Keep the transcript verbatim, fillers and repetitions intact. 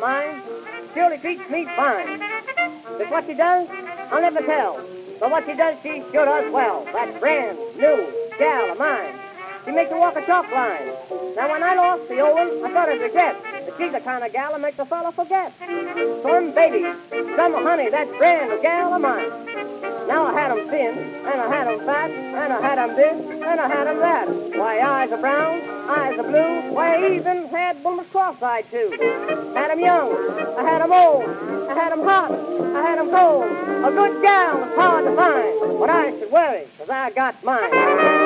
mine surely treats me fine. But what she does, I'll never tell. But what she does, she sure does well. That brand new gal of mine. She makes her walk a chalk line. Now, when I lost the old one, I thought I'd regret. But she's the kind of gal that makes a fella forget. Some baby, some honey, that brand new gal of mine. Now I had 'em thin, and I had 'em fat, and I had 'em this, and I had 'em that. Why, eyes are brown, eyes are blue. Why, I even had one was cross-eyed, too. Had 'em young, I had 'em old, I had 'em hot, I had 'em cold. A good gal is hard to find, but I should worry, 'cause I got mine.